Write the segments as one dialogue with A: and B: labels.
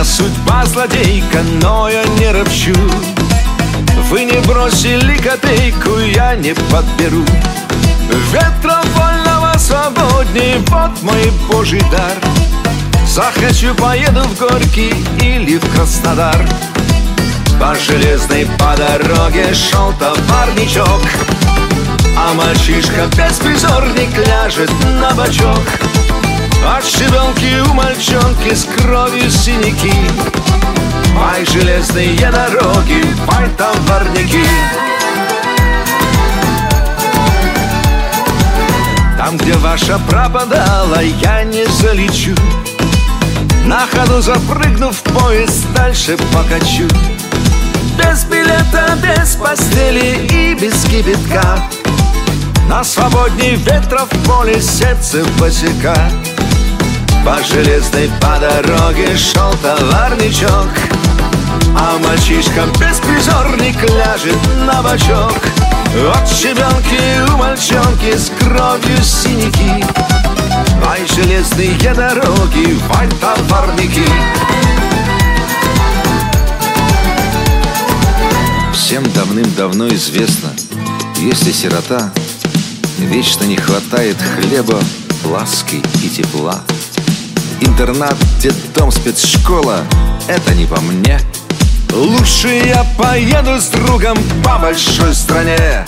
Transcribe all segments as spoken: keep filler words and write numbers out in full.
A: судьба злодейка, но я не ропщу. Вы не бросили копейку, я не подберу. Ветра вольного свободней, вот мой божий дар. Захочу, поеду в Горький или в Краснодар. По железной по дороге шел товарничок, а мальчишка-беспризорник ляжет на бочок. От щебенки у мальчонки с кровью синяки. Пай, железные дороги, пай, товарники. Там, где ваша пропадала, я не залечу. На ходу запрыгнув в поезд, дальше покачу. Без билета, без постели и без кипятка. На свободней ветра в поле сердце босяка. По железной по дороге шел товарничок, а мальчишка-беспризорник ляжет на бочок. От щебенки у мальчонки с кровью синяки. Вай, железные дороги, вай, товарники.
B: Всем давным-давно известно, если сирота, вечно не хватает хлеба, ласки и тепла. Интернат, детдом, спецшкола — это не по мне.
A: Лучше я поеду с другом по большой стране.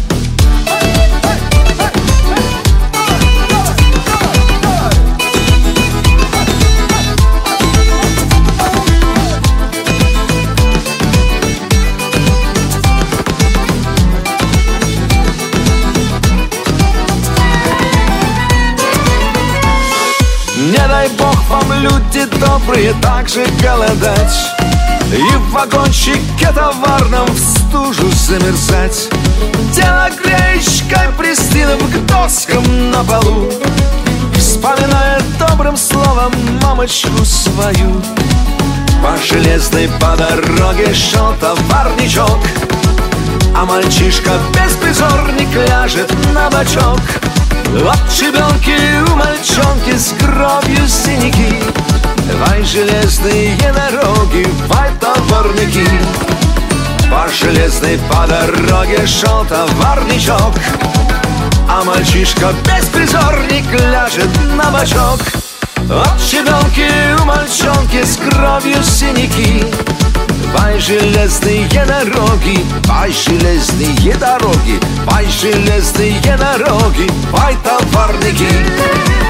A: Не дай бог вам, люди добрые, так же голодать и в вагончике товарном в стужу замерзать. Телогреечкой пристынув к доскам на полу, вспоминая добрым словом мамочку свою. По железной по дороге шел товарничок, а мальчишка-беспризорник ляжет на бочок. От щебенки у мальчонки с кровью синяки. Вай, железные дороги, вай, товарники. По железной по дороге шел товарничок, а мальчишка-беспризорник ляжет на бочок. От щебенки у мальчонки с кровью синяки. Вай, железные дороги, вай, железные дороги, вай, железные дороги, вай, товарники.